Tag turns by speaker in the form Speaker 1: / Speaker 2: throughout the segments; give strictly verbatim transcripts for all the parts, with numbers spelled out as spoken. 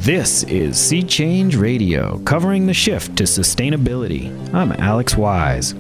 Speaker 1: This is Sea Change Radio, covering the shift to sustainability. I'm Alex Wise.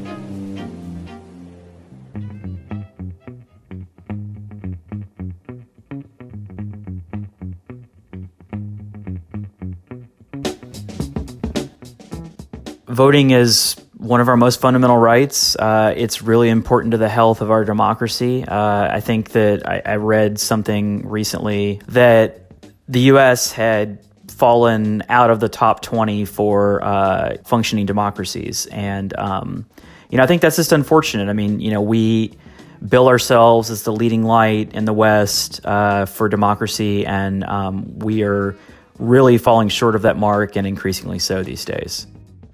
Speaker 2: Voting is one of our most fundamental rights. Uh, it's really important to the health of our democracy. Uh, I think that I, I read something recently that the U S had fallen out of the top twenty for uh, functioning democracies. And, um, you know, I think that's just unfortunate. I mean, you know, we bill ourselves as the leading light in the West uh, for democracy, and um, we are really falling short of that mark, and increasingly so these days.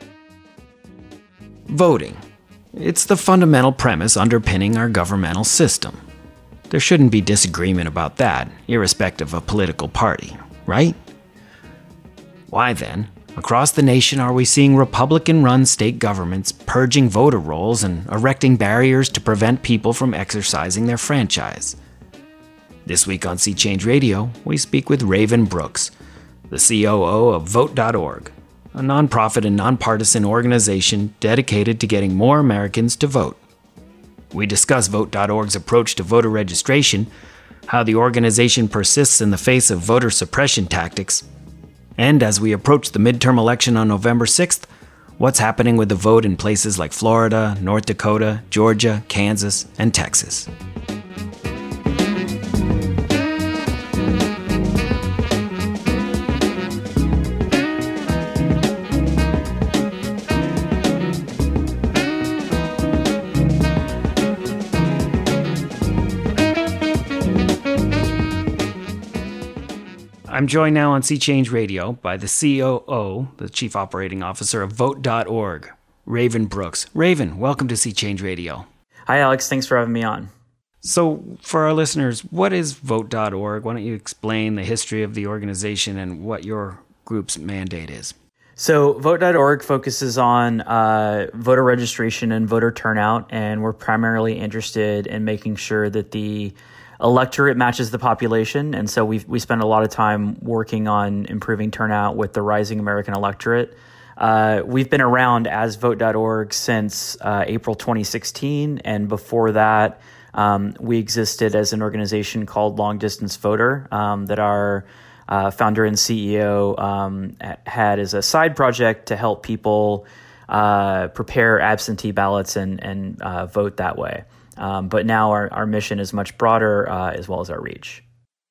Speaker 1: Voting. It's the fundamental premise underpinning our governmental system. There shouldn't be disagreement about that, irrespective of political party, right? Why then, across the nation, are we seeing Republican-run state governments purging voter rolls and erecting barriers to prevent people from exercising their franchise? This week on Sea Change Radio, we speak with Raven Brooks, the C O O of Vote dot org, a nonprofit and nonpartisan organization dedicated to getting more Americans to vote. We discuss Vote dot org's approach to voter registration, how the organization persists in the face of voter suppression tactics, and as we approach the midterm election on November sixth, what's happening with the vote in places like Florida, North Dakota, Georgia, Kansas, and Texas. I'm joined now on Sea Change Radio by the C O O, the Chief Operating Officer of Vote dot org, Raven Brooks. Raven, welcome to Sea Change Radio.
Speaker 2: Hi, Alex. Thanks for having me on.
Speaker 1: So, for our listeners, what is Vote dot org? Why don't you explain the history of the organization and what your group's mandate is?
Speaker 2: So, Vote dot org focuses on uh, voter registration and voter turnout, and we're primarily interested in making sure that the electorate matches the population, and so we we spend a lot of time working on improving turnout with the rising American electorate. Uh, we've been around as Vote dot org since uh, April twenty sixteen, and before that, um, we existed as an organization called Long Distance Voter um, that our uh, founder and C E O um, had as a side project to help people uh, prepare absentee ballots and, and uh, vote that way. Um, but now our, our mission is much broader uh, as well as our reach.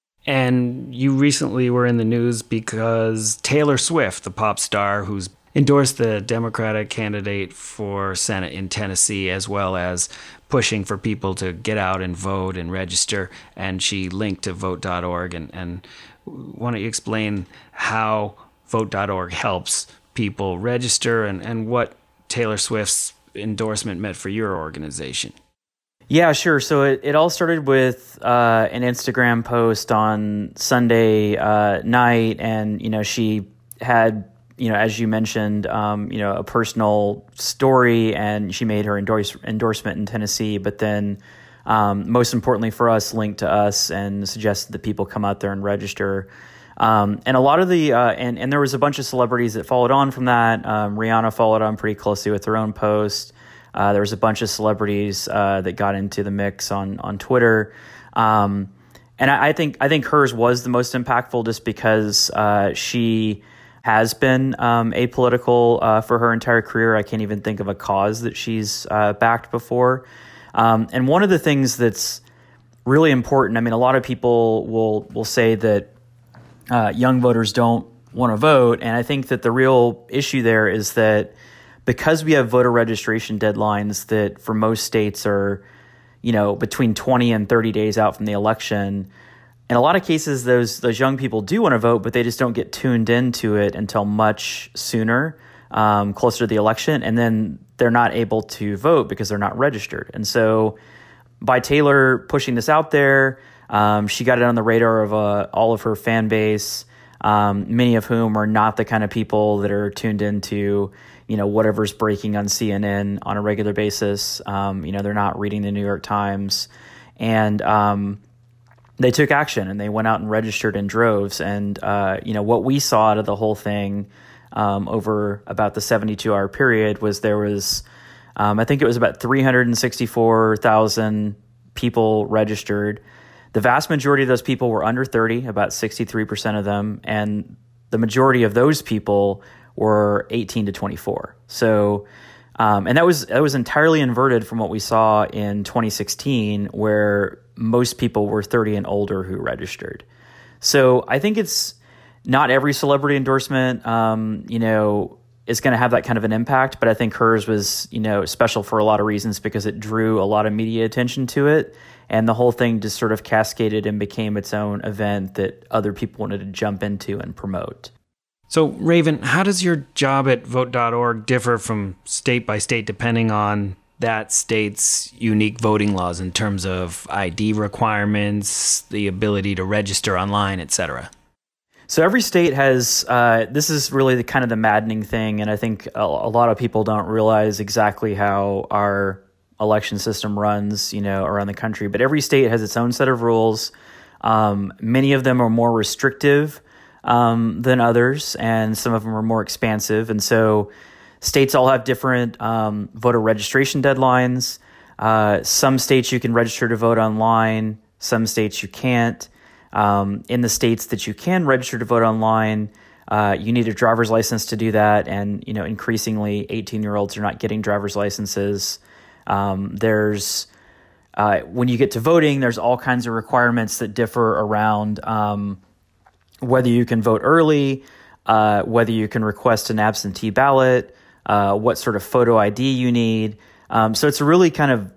Speaker 1: And you recently were in the news because Taylor Swift, the pop star who's endorsed the Democratic candidate for Senate in Tennessee, as well as pushing for people to get out and vote and register, and she linked to Vote dot org. And, and why don't you explain how Vote dot org helps people register and, and what Taylor Swift's endorsement meant for your organization?
Speaker 2: Yeah, sure. So it, it all started with uh, an Instagram post on Sunday uh, night, and you know she had, you know, as you mentioned, um, you know, a personal story, and she made her endorse, endorsement in Tennessee. But then, um, most importantly for us, linked to us and suggested that people come out there and register. Um, and a lot of the uh, and and there was a bunch of celebrities that followed on from that. Um, Rihanna followed on pretty closely with her own post. Uh, there was a bunch of celebrities uh, that got into the mix on on Twitter, um, and I, I think I think hers was the most impactful, just because uh, she has been um, apolitical uh, for her entire career. I can't even think of a cause that she's uh, backed before. Um, and one of the things that's really important, I mean, a lot of people will will say that uh, young voters don't want to vote, and I think that the real issue there is that because we have voter registration deadlines that for most states are, you know, between twenty and thirty days out from the election, in a lot of cases, those those young people do want to vote, but they just don't get tuned into it until much sooner, um, closer to the election, and then they're not able to vote because they're not registered. And so by Taylor pushing this out there, um, she got it on the radar of uh, all of her fan base, um, many of whom are not the kind of people that are tuned into, you know, whatever's breaking on C N N on a regular basis. Um, you know, they're not reading the New York Times. And, um, they took action and they went out and registered in droves. And, uh, you know, what we saw out of the whole thing um, over about the seventy-two hour period was there was, um, I think it was about three hundred sixty-four thousand people registered. The vast majority of those people were under thirty, about sixty-three percent of them. And the majority of those people were eighteen to twenty-four. So, um, and that was, that was entirely inverted from what we saw in twenty sixteen, where most people were thirty and older who registered. So I think it's not every celebrity endorsement, um, you know, is going to have that kind of an impact, but I think hers was, you know, special for a lot of reasons because it drew a lot of media attention to it. And the whole thing just sort of cascaded and became its own event that other people wanted to jump into and promote.
Speaker 1: So, Raven, how does your job at vote dot org differ from state by state depending on that state's unique voting laws in terms of I D requirements, the ability to register online, et cetera?
Speaker 2: So every state has, uh, this is really the kind of the maddening thing, and I think a, a lot of people don't realize exactly how our election system runs, you know, around the country. But every state has its own set of rules. Um, many of them are more restrictive um, than others, and some of them are more expansive. And so states all have different um, voter registration deadlines. Uh, some states you can register to vote online. Some states you can't. Um, in the states that you can register to vote online, uh, you need a driver's license to do that. And, you know, increasingly eighteen-year-olds are not getting driver's licenses. Um, there's uh, when you get to voting, there's all kinds of requirements that differ around um, whether you can vote early, uh, whether you can request an absentee ballot, uh, what sort of photo I D you need. Um, so it's a really kind of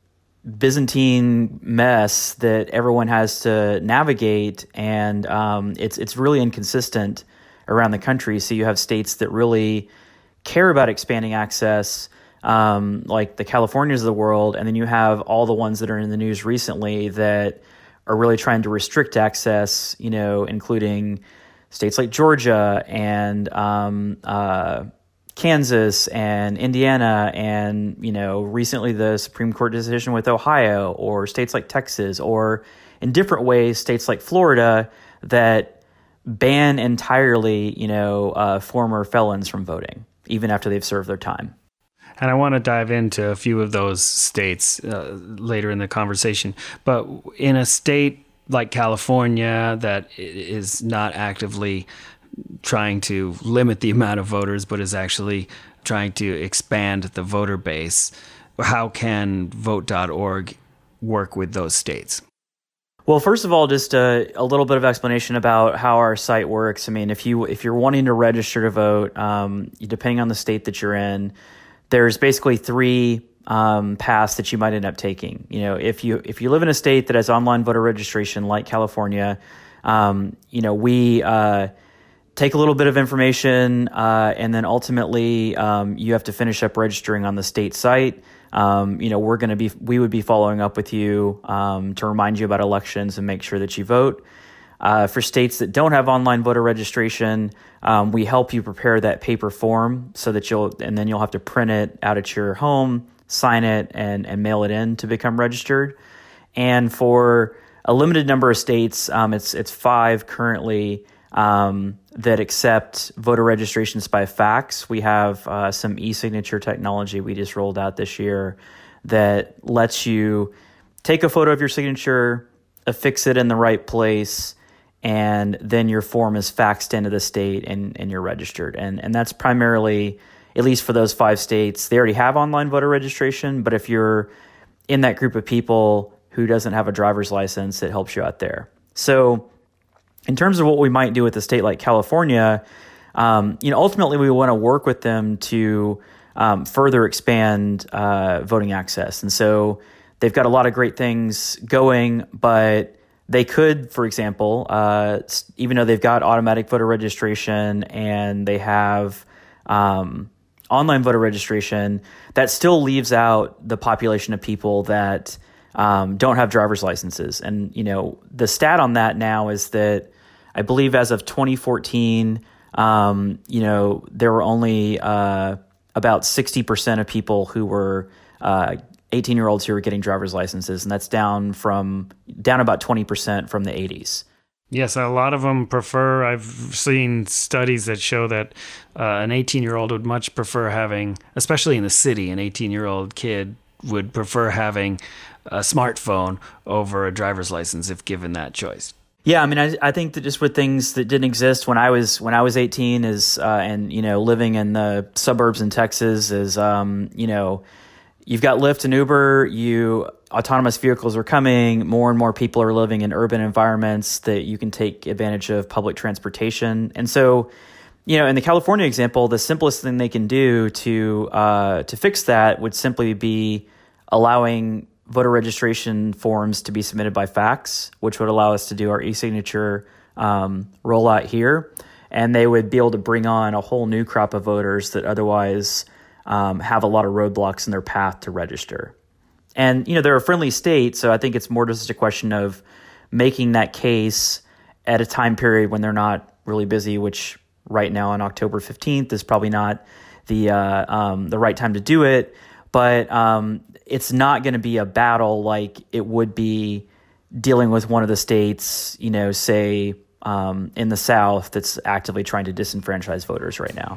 Speaker 2: Byzantine mess that everyone has to navigate, and um, it's it's really inconsistent around the country. So you have states that really care about expanding access, um, like the Californias of the world, and then you have all the ones that are in the news recently that are really trying to restrict access, you know, including states like Georgia and um, uh, Kansas and Indiana, and, you know, recently the Supreme Court decision with Ohio, or states like Texas, or in different ways, states like Florida that ban entirely, you know, uh, former felons from voting, even after they've served their time.
Speaker 1: And I want to dive into a few of those states uh, later in the conversation. But in a state like California that is not actively trying to limit the amount of voters, but is actually trying to expand the voter base, how can vote dot org work with those states?
Speaker 2: Well, first of all, just a, a little bit of explanation about how our site works. I mean, if you if you're wanting to register to vote, um, depending on the state that you're in, there's basically three um, paths that you might end up taking. You know, if you if you live in a state that has online voter registration, like California, um, you know, we uh, take a little bit of information, uh, and then ultimately um, you have to finish up registering on the state site. Um, you know, we're going to be, we would be following up with you um, to remind you about elections and make sure that you vote. Uh, for states that don't have online voter registration, um, we help you prepare that paper form so that you'll, and then you'll have to print it out at your home, sign it, and and mail it in to become registered. And for a limited number of states, um, it's it's five currently, um, that accept voter registrations by fax. We have uh, some e-signature technology we just rolled out this year that lets you take a photo of your signature, affix it in the right place, and then your form is faxed into the state and, and you're registered. And and that's primarily, at least for those five states, they already have online voter registration, but if you're in that group of people who doesn't have a driver's license, it helps you out there. So in terms of what we might do with a state like California, um, you know, ultimately we want to work with them to um, further expand uh, voting access. And so they've got a lot of great things going, but they could, for example, uh, even though they've got automatic voter registration and they have um, online voter registration, that still leaves out the population of people that um, don't have driver's licenses. And, you know, the stat on that now is that I believe as of twenty fourteen, um, you know, there were only uh, about sixty percent of people who were uh, eighteen-year-olds who are getting driver's licenses, and that's down from down about twenty percent from the eighties.
Speaker 3: Yes, a lot of them prefer, I've seen studies that show that uh, an eighteen-year-old would much prefer having, especially in the city, an eighteen-year-old kid would prefer having a smartphone over a driver's license if given that choice.
Speaker 2: Yeah, I mean, I, I think that just with things that didn't exist when I was when I was eighteen, is uh, and you know, living in the suburbs in Texas, is um, you know, you've got Lyft and Uber, you autonomous vehicles are coming, more and more people are living in urban environments that you can take advantage of public transportation. And so, you know, in the California example, the simplest thing they can do to uh, to fix that would simply be allowing voter registration forms to be submitted by fax, which would allow us to do our e-signature um, rollout here. And they would be able to bring on a whole new crop of voters that otherwise um, have a lot of roadblocks in their path to register. And, you know, they're a friendly state, so I think it's more just a question of making that case at a time period when they're not really busy, which right now on October fifteenth is probably not the uh, um, the right time to do it. But um, it's not going to be a battle like it would be dealing with one of the states, you know, say um, in the South that's actively trying to disenfranchise voters right now.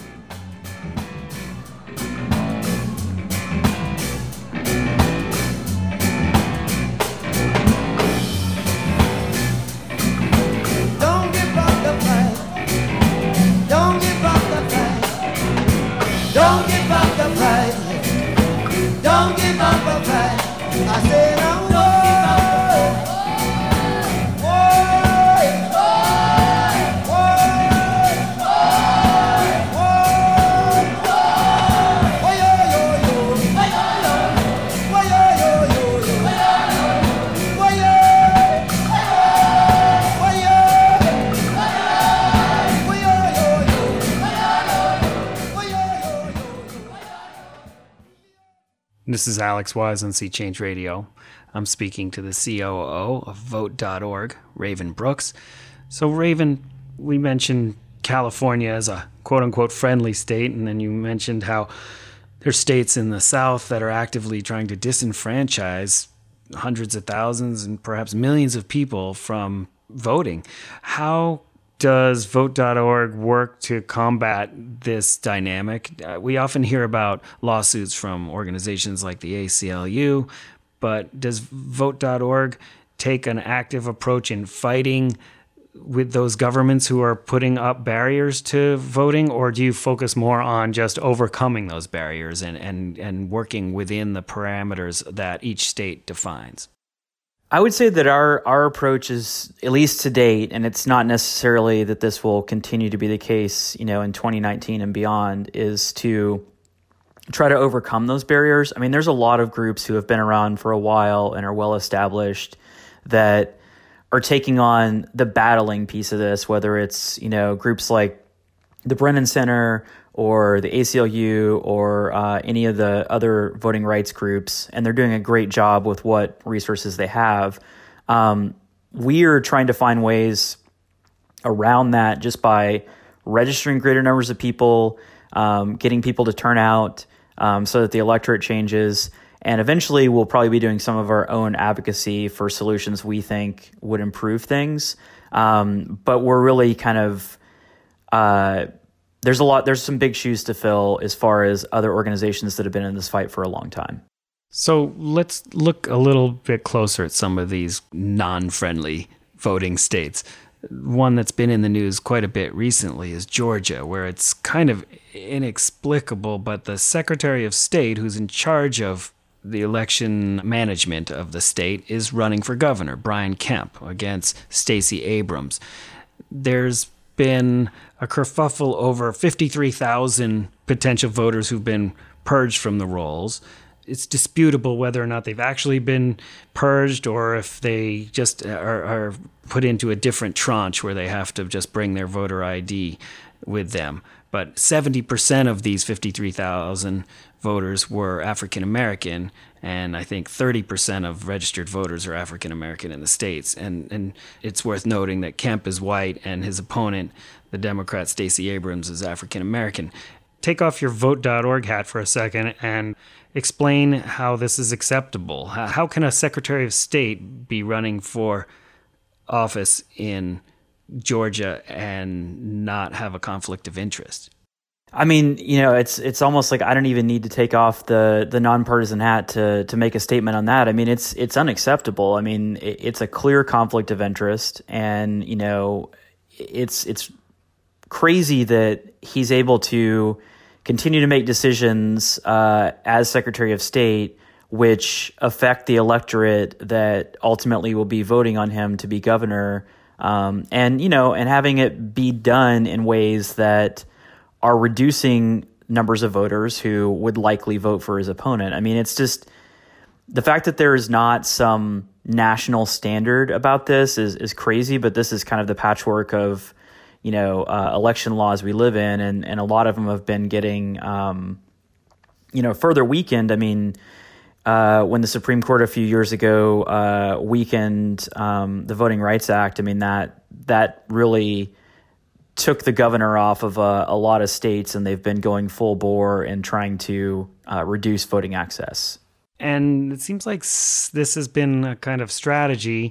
Speaker 3: This is Alex Wise on Sea Change Radio. I'm speaking to the C O O of Vote dot org, Raven Brooks. So, Raven, we mentioned California as a quote-unquote friendly state, and then you mentioned how there's states in the South that are actively trying to disenfranchise hundreds of thousands and perhaps millions of people from voting. How does Vote dot org work to combat this dynamic? Uh, we often hear about lawsuits from organizations like the A C L U, but does Vote dot org take an active approach in fighting with those governments who are putting up barriers to voting, or do you focus more on just overcoming those barriers and, and, and working within the parameters that each state defines?
Speaker 2: I would say that our, our approach is, at least to date, and it's not necessarily that this will continue to be the case, you know, in twenty nineteen and beyond, is to try to overcome those barriers. I mean, there's a lot of groups who have been around for a while and are well established that are taking on the battling piece of this, whether it's, you know, groups like the Brennan Center or the A C L U or uh, any of the other voting rights groups, and they're doing a great job with what resources they have. Um, we are trying to find ways around that just by registering greater numbers of people, um, getting people to turn out um, so that the electorate changes, and eventually we'll probably be doing some of our own advocacy for solutions we think would improve things. Um, but we're really kind of... Uh, There's a lot, there's some big shoes to fill as far as other organizations that have been in this fight for a long time.
Speaker 3: So let's look a little bit closer at some of these non-friendly voting states. One that's been in the news quite a bit recently is Georgia, where it's kind of inexplicable, but the Secretary of State, who's in charge of the election management of the state, is running for governor, Brian Kemp, against Stacey Abrams. There's been a kerfuffle over fifty-three thousand potential voters who've been purged from the rolls. It's disputable whether or not they've actually been purged or if they just are, are put into a different tranche where they have to just bring their voter I D with them. But seventy percent of these fifty-three thousand voters were African American, and I think thirty percent of registered voters are African American in the states. And and it's worth noting that Kemp is white and his opponent, the Democrat Stacey Abrams, is African American. take off your vote dot org hat for a second and explain how this is acceptable. How can a Secretary of State be running for office in Georgia and not have a conflict of interest?
Speaker 2: I mean, you know, it's it's almost like I don't even need to take off the the nonpartisan hat to to make a statement on that. I mean, it's it's unacceptable. I mean, it, it's a clear conflict of interest, and you know, it's it's crazy that he's able to continue to make decisions uh, as Secretary of State which affect the electorate that ultimately will be voting on him to be governor, um, and you know, and having it be done in ways that are reducing numbers of voters who would likely vote for his opponent. I mean, it's just the fact that there is not some national standard about this is is crazy, but this is kind of the patchwork of, you know, uh, election laws we live in, and, and a lot of them have been getting, um, you know, further weakened. I mean, uh, when the Supreme Court a few years ago uh, weakened um, the Voting Rights Act, I mean, that that really took the governor off of a, a lot of states, and they've been going full bore and trying to uh, reduce voting access.
Speaker 3: And it seems like this has been a kind of strategy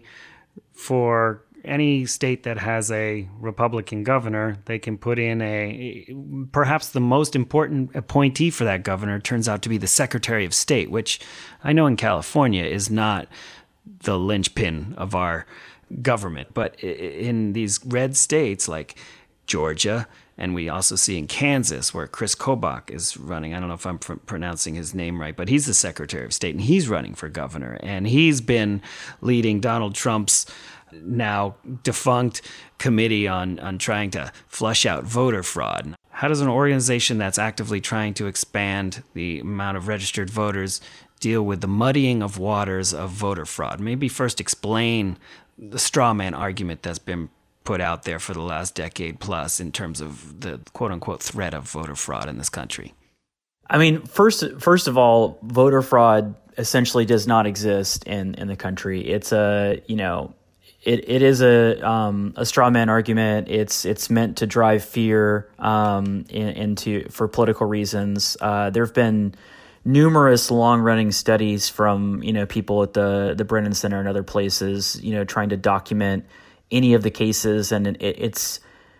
Speaker 3: for any state that has a Republican governor. They can put in a, perhaps the most important appointee for that governor turns out to be the Secretary of State, which I know in California is not the linchpin of our government. But in these red states like Georgia, and we also see in Kansas where Chris Kobach is running. I don't know if I'm pr- pronouncing his name right, but he's the Secretary of State, and he's running for governor. And he's been leading Donald Trump's now defunct committee on, on trying to flush out voter fraud. How does an organization that's actively trying to expand the amount of registered voters deal with the muddying of waters of voter fraud? Maybe first explain the straw man argument that's been put out there for the last decade plus in terms of the quote-unquote threat of voter fraud in this country.
Speaker 2: I mean, first first of all, voter fraud essentially does not exist in, in the country. It's a, you know, it, it is a um, a straw man argument. It's it's meant to drive fear um, in, into for political reasons. Uh, there have been numerous long-running studies from, you know, people at the the Brennan Center and other places, you know, trying to document any of the cases, and it, it's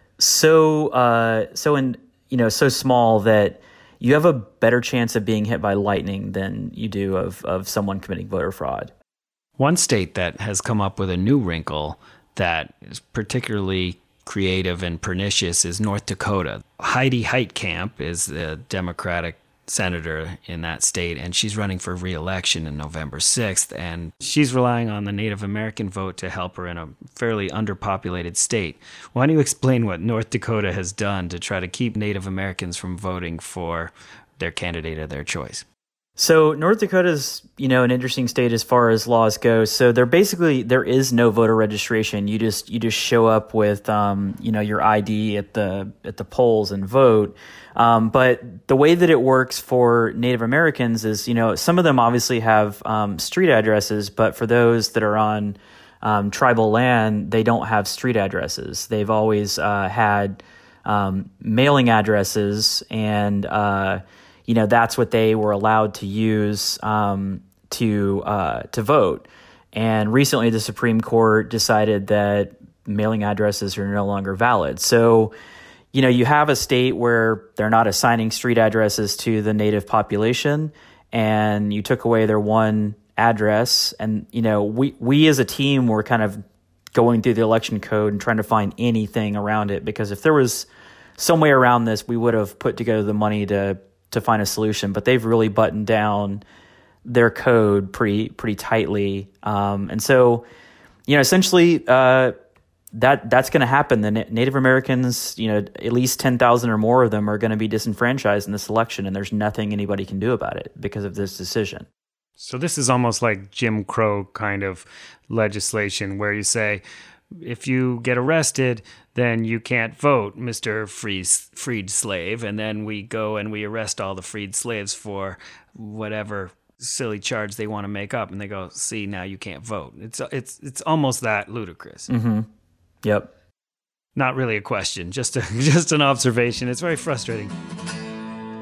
Speaker 2: so uh, so in you know so small that you have a better chance of being hit by lightning than you do of of someone committing voter fraud.
Speaker 3: One state that has come up with a new wrinkle that is particularly creative and pernicious is North Dakota. Heidi Heitkamp is the Democratic senator in that state, and she's running for re-election in November sixth, and she's relying on the Native American vote to help her in a fairly underpopulated state. Why don't you explain what North Dakota has done to try to keep Native Americans from voting for their candidate of their choice?
Speaker 2: So North Dakota's, you know, an interesting state as far as laws go. So there basically there is no voter registration. You just you just show up with um, you know, your I D at the at the polls and vote. Um, but the way that it works for Native Americans is, you know, some of them obviously have um, street addresses, but for those that are on um, tribal land, they don't have street addresses. They've always uh, had um, mailing addresses, and uh, you know, that's what they were allowed to use um, to uh, to vote. And recently, the Supreme Court decided that mailing addresses are no longer valid. So, you know, you have a state where they're not assigning street addresses to the native population, and you took away their one address. And, you know, we, we as a team were kind of going through the election code and trying to find anything around it, because if there was some way around this, we would have put together the money to to find a solution. But they've really buttoned down their code pretty pretty tightly. Um, and so, you know, essentially, uh, that that's going to happen. The Na- Native Americans, you know, at least ten thousand or more of them are going to be disenfranchised in this election, and there's nothing anybody can do about it because of this decision.
Speaker 3: So this is almost like Jim Crow kind of legislation, where you say, if you get arrested, then you can't vote, Mister Free, freed slave. And then we go and we arrest all the freed slaves for whatever silly charge they want to make up. And they go, see, now you can't vote. It's it's it's almost that ludicrous.
Speaker 2: Mm-hmm. Yep.
Speaker 3: Not really a question, just a, just an observation. It's very frustrating.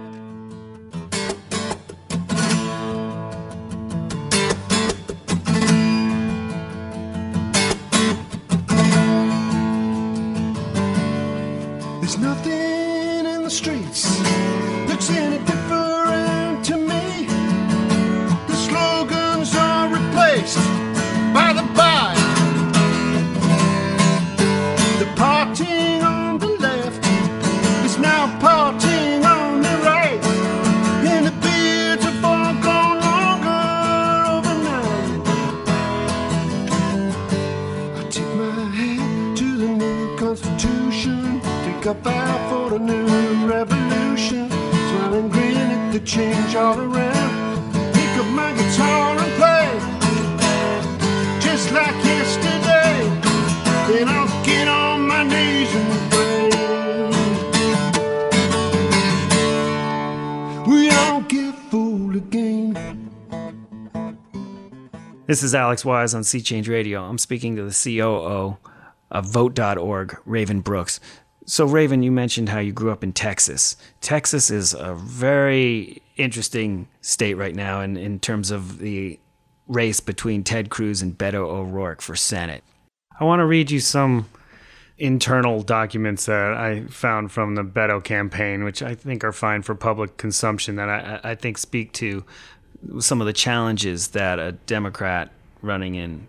Speaker 4: There's nothing in the streets looks any different to me. The slogans are replaced by the buy. The partying on the left is now partying on the right. And the beards have all gone longer overnight. I tip my hat to the new Constitution. Take a bow for the new revolution. Smile and grin at the change all around. Pick up my guitar and play just like yesterday. Then I'll get on my knees and pray. We don't get fooled again.
Speaker 3: This is Alex Wise on Sea Change Radio. I'm speaking to the C O O of Vote dot org, Raven Brooks. So, Raven, you mentioned how you grew up in Texas. Texas is a very interesting state right now in, in terms of the race between Ted Cruz and Beto O'Rourke for Senate. I want to read you some internal documents that I found from the Beto campaign, which I think are fine for public consumption, that I, I think speak to some of the challenges that a Democrat running in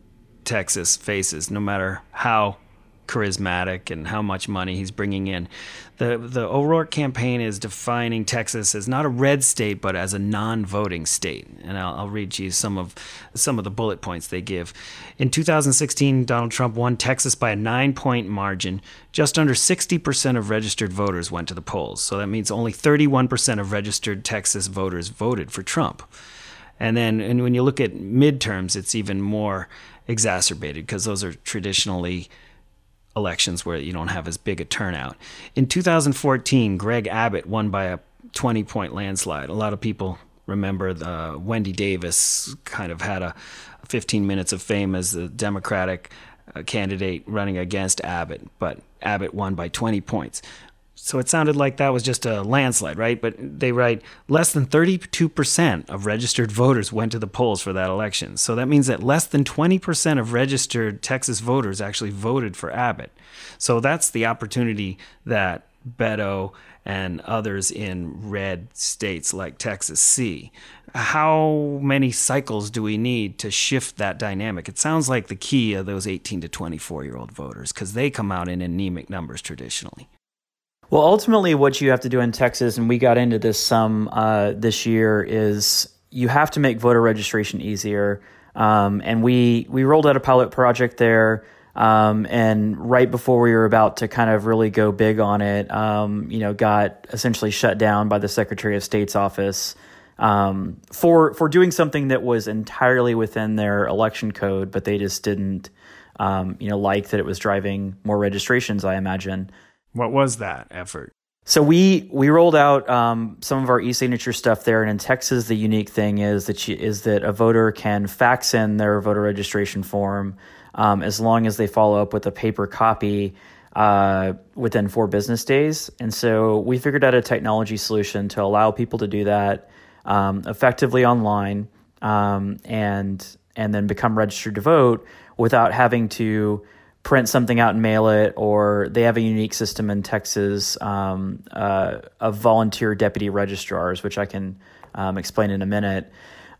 Speaker 3: Texas faces, no matter how charismatic and how much money he's bringing in. The the O'Rourke campaign is defining Texas as not a red state, but as a non-voting state. And I'll, I'll read you some of some of the bullet points they give. In two thousand sixteen, Donald Trump won Texas by a nine-point margin. Just under sixty percent of registered voters went to the polls. So that means only thirty-one percent of registered Texas voters voted for Trump. And then and when you look at midterms, it's even more exacerbated because those are traditionally elections where you don't have as big a turnout. In two thousand fourteen, Greg Abbott won by a twenty-point landslide. A lot of people remember the Wendy Davis kind of had a fifteen minutes of fame as the Democratic uh, candidate running against Abbott, but Abbott won by twenty points. So it sounded like that was just a landslide, right? But they write less than thirty-two percent of registered voters went to the polls for that election. So that means that less than twenty percent of registered Texas voters actually voted for Abbott. So that's the opportunity that Beto and others in red states like Texas see. How many cycles do we need to shift that dynamic? It sounds like the key are those eighteen to twenty-four-year-old voters, because they come out in anemic numbers traditionally.
Speaker 2: Well, ultimately, what you have to do in Texas, and we got into this some uh, this year, is you have to make voter registration easier. Um, and we we rolled out a pilot project there, um, and right before we were about to kind of really go big on it, um, you know, got essentially shut down by the Secretary of State's office um, for for doing something that was entirely within their election code, but they just didn't, um, you know, like that it was driving more registrations, I imagine.
Speaker 3: What was that effort?
Speaker 2: So we we rolled out um, some of our e-signature stuff there, and in Texas, the unique thing is that you, is that a voter can fax in their voter registration form um, as long as they follow up with a paper copy uh, within four business days. And so we figured out a technology solution to allow people to do that um, effectively online um, and and then become registered to vote without having to print something out and mail it, or they have a unique system in Texas um, uh, of volunteer deputy registrars, which I can um, explain in a minute.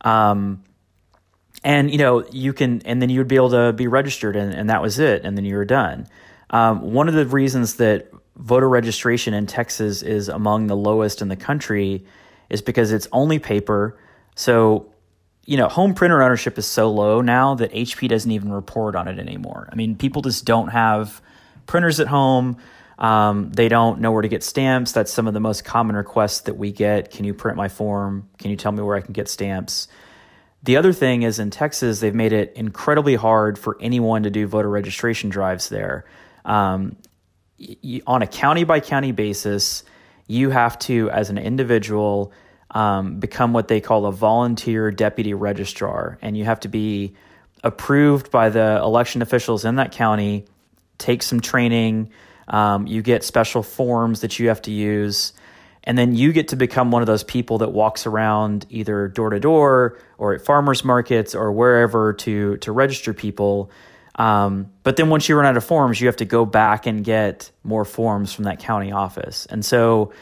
Speaker 2: Um, and, you know, you can, and then you would be able to be registered, and, and that was it. And then you were done. Um, one of the reasons that voter registration in Texas is among the lowest in the country is because it's only paper. So, you know, home printer ownership is so low now that H P doesn't even report on it anymore. I mean, people just don't have printers at home. Um, they don't know where to get stamps. That's some of the most common requests that we get. Can you print my form? Can you tell me where I can get stamps? The other thing is in Texas, they've made it incredibly hard for anyone to do voter registration drives there. Um, y- on a county by county basis, you have to, as an individual, Um, become what they call a volunteer deputy registrar, and you have to be approved by the election officials in that county, take some training, um, you get special forms that you have to use, and then you get to become one of those people that walks around either door to door or at farmers markets or wherever to to register people. Um, but then once you run out of forms, you have to go back and get more forms from that county office. And so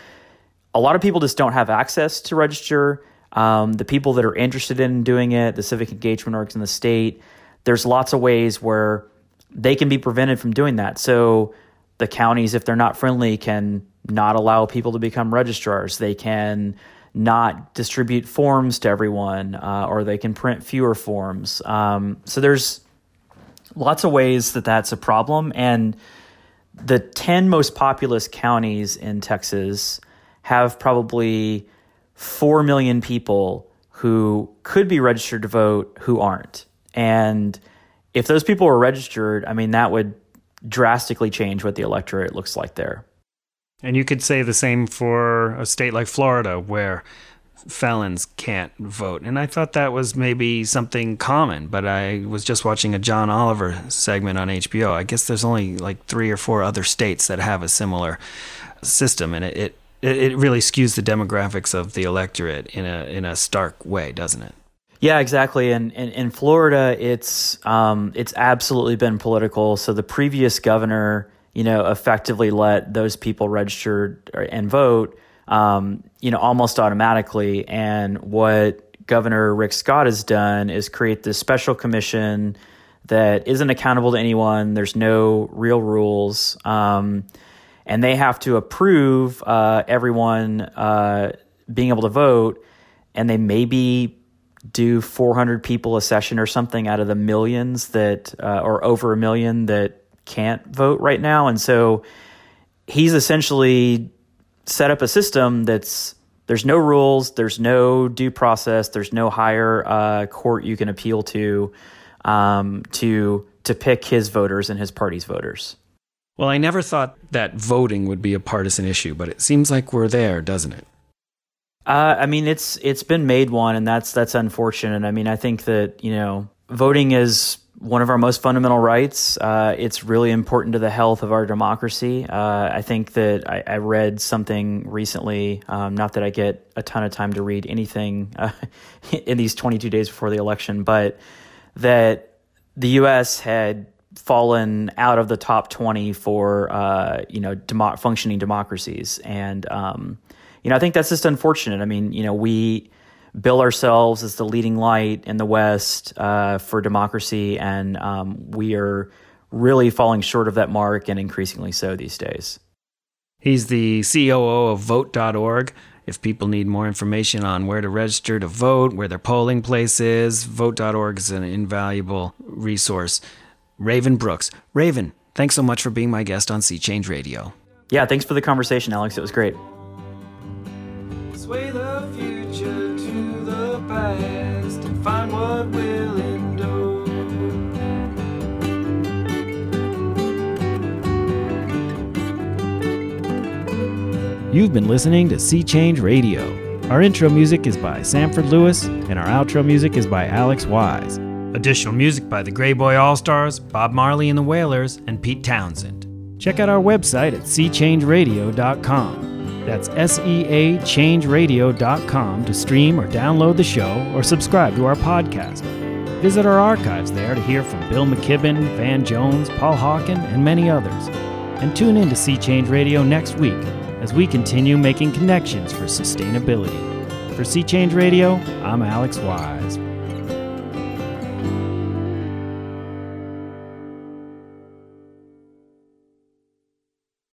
Speaker 2: a lot of people just don't have access to register. Um, the people that are interested in doing it, the civic engagement orgs in the state, there's lots of ways where they can be prevented from doing that. So the counties, if they're not friendly, can not allow people to become registrars. They can not distribute forms to everyone, uh, or they can print fewer forms. Um, so there's lots of ways that that's a problem. And the ten most populous counties in Texas have probably four million people who could be registered to vote who aren't. And if those people were registered, I mean, that would drastically change what the electorate looks like there.
Speaker 3: And you could say the same for a state like Florida, where felons can't vote. And I thought that was maybe something common, but I was just watching a John Oliver segment on H B O. I guess there's only like three or four other states that have a similar system, and it it, it really skews the demographics of the electorate in a in a stark way, doesn't it?
Speaker 2: Yeah, exactly. And in Florida, it's um, it's absolutely been political. So the previous governor, you know, effectively let those people register and vote, um, you know, almost automatically. And what Governor Rick Scott has done is create this special commission that isn't accountable to anyone. There's no real rules. Um, and they have to approve uh, everyone uh, being able to vote. And they maybe do four hundred people a session or something out of the millions that, uh, or over a million that can't vote right now. And so he's essentially set up a system that's, there's no rules, there's no due process, there's no higher uh, court you can appeal to, um, to, to pick his voters and his party's voters.
Speaker 3: Well, I never thought that voting would be a partisan issue, but it seems like we're there, doesn't it?
Speaker 2: Uh, I mean, it's it's been made one, and that's that's unfortunate. I mean, I think that, you know, voting is one of our most fundamental rights. Uh, it's really important to the health of our democracy. Uh, I think that I, I read something recently, um, not that I get a ton of time to read anything uh, in these twenty-two days before the election, but that the U S had fallen out of the top twenty for, uh, you know, demo- functioning democracies. And, um, you know, I think that's just unfortunate. I mean, you know, we bill ourselves as the leading light in the West uh, for democracy, and um, we are really falling short of that mark, and increasingly so these days.
Speaker 3: He's the C O O of vote dot org. If people need more information on where to register to vote, where their polling place is, vote dot org is an invaluable resource. Raven Brooks. Raven, thanks so much for being my guest on Sea Change Radio.
Speaker 2: Yeah, thanks for the conversation, Alex. It was great.
Speaker 4: Sway the future to the past and find what will endure.
Speaker 1: You've been listening to Sea Change Radio. Our intro music is by Sanford Lewis, and our outro music is by Alex Wise.
Speaker 3: Additional music by the Grey Boy All-Stars, Bob Marley and the Wailers, and Pete Townsend.
Speaker 1: Check out our website at sea change radio dot com. That's S E A change radio dot com to stream or download the show or subscribe to our podcast. Visit our archives there to hear from Bill McKibben, Van Jones, Paul Hawken, and many others. And tune in to Sea Change Radio next week as we continue making connections for sustainability. For Sea Change Radio, I'm Alex Wise.